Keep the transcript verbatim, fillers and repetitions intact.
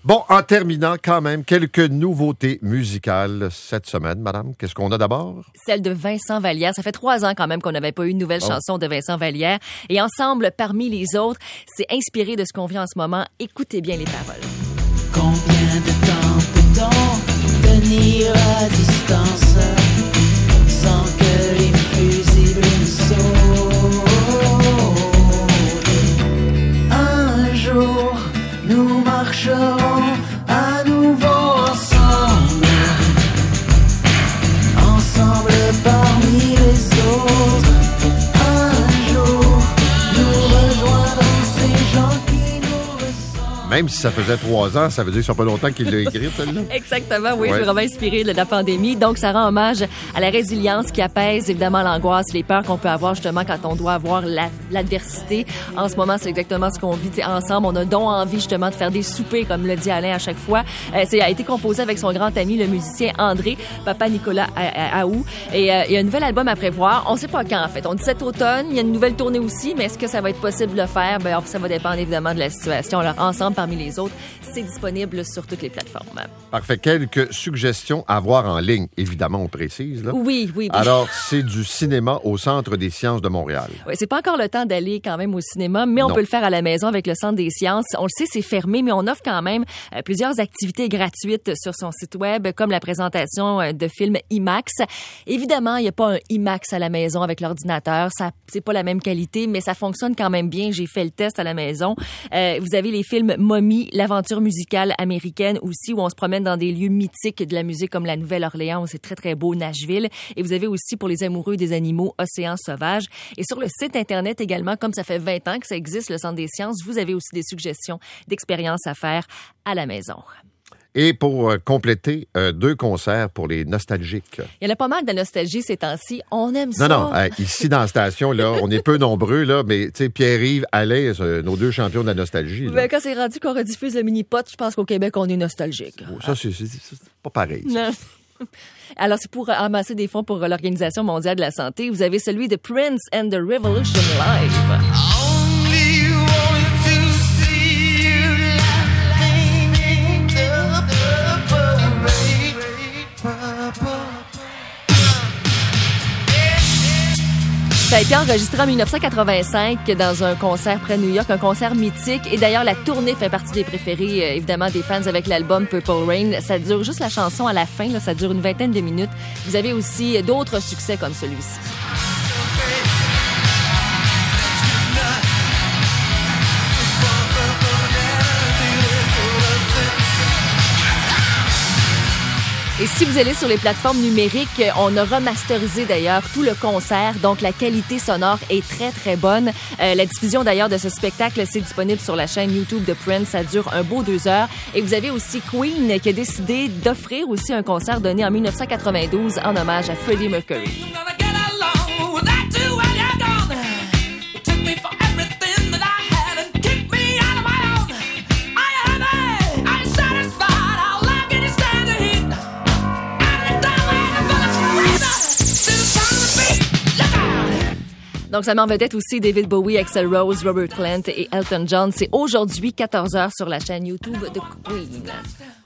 Bon, en terminant, quand même, quelques nouveautés musicales cette semaine, madame. Qu'est-ce qu'on a d'abord? Celle de Vincent Vallière. Ça fait trois ans quand même qu'on n'avait pas eu une nouvelle oh. chanson de Vincent Vallière. Et ensemble, parmi les autres, c'est inspiré de ce qu'on vit en ce moment. Écoutez bien les paroles. Combien de temps peut-on tenir à distance sans que les fusibles nous sautent? Un jour, nous marcherons à nouveau ensemble, ensemble parmi les autres. Un jour, nous rejoindrons ces gens qui nous ressemblent. Même si ça faisait trois ans, ça veut dire que ça fait pas longtemps qu'il l'a écrit, celle-là. Exactement, oui, ouais. je suis vraiment inspirée de la pandémie. Donc, ça rend hommage à la résilience qui apaise évidemment l'angoisse, les peurs qu'on peut avoir justement quand on doit avoir la, l'adversité. En ce moment, c'est exactement ce qu'on vit ensemble. On a donc envie justement de faire des soupers, comme le dit Alain à chaque fois. Euh, c'est a été composé avec son grand ami, le musicien André, papa Nicolas Aou. Et euh, il y a un nouvel album à prévoir. On sait pas quand, en fait. On dit cet automne. Il y a une nouvelle tournée aussi, mais est-ce que ça va être possible de le faire? Ben, ça va dépendre évidemment de la situation. Alors, ensemble, parmi les autres, c'est disponible sur toutes les plateformes. Parfait. Quelques suggestions à voir en ligne. Évidemment, on précise, là. Oui, oui. oui. Alors, c'est du cinéma au Centre des sciences de Montréal. Oui, c'est pas encore le temps d'aller quand même au cinéma, mais on non. peut le faire à la maison avec le Centre des sciences. On le sait, c'est fermé, mais on offre quand même euh, plusieurs activités gratuites sur son site web, comme la présentation euh, de films IMAX. Évidemment, il n'y a pas un IMAX à la maison avec l'ordinateur. Ça, c'est pas la même qualité, mais ça fonctionne quand même bien. J'ai fait le test à la maison. Euh, vous avez les films Mommy, l'aventure musicale américaine aussi, où on se promène dans des lieux mythiques de la musique comme la Nouvelle-Orléans, où c'est très, très beau, Nashville. Et vous avez aussi, pour les amoureux des animaux, Océan sauvage. Et sur le site Internet également, comme ça fait vingt ans que ça existe, le Centre des sciences, vous avez aussi des suggestions d'expériences à faire à la maison. Et pour euh, compléter, euh, deux concerts pour les nostalgiques. Il y en a pas mal de nostalgie ces temps-ci. On aime non, ça. Non, non. Euh, ici, dans la station, là, on est peu nombreux, là, mais tu sais, Pierre-Yves, Alain, euh, nos deux champions de la nostalgie. Ben, quand c'est rendu qu'on rediffuse le mini-pot, je pense qu'au Québec, on est nostalgique. Oh, ça, c'est, c'est, c'est pas pareil. Ça. Non. Alors, c'est pour amasser des fonds pour l'Organisation mondiale de la santé. Vous avez celui de Prince and the Revolution Live. Ça a été enregistré en dix-neuf cent quatre-vingt-cinq dans un concert près de New York, un concert mythique. Et d'ailleurs, la tournée fait partie des préférés, euh, évidemment, des fans avec l'album Purple Rain. Ça dure juste la chanson à la fin, là, ça dure une vingtaine de minutes. Vous avez aussi d'autres succès comme celui-ci. Et si vous allez sur les plateformes numériques, on a remasterisé d'ailleurs tout le concert, donc la qualité sonore est très très bonne. Euh, la diffusion d'ailleurs de ce spectacle, c'est disponible sur la chaîne YouTube de Prince, ça dure un beau deux heures. Et vous avez aussi Queen qui a décidé d'offrir aussi un concert donné en dix-neuf cent quatre-vingt-douze en hommage à Freddie Mercury. Donc, ça met en vedette aussi David Bowie, Axl Rose, Robert Plant et Elton John. C'est aujourd'hui quatorze heures sur la chaîne YouTube de Queen.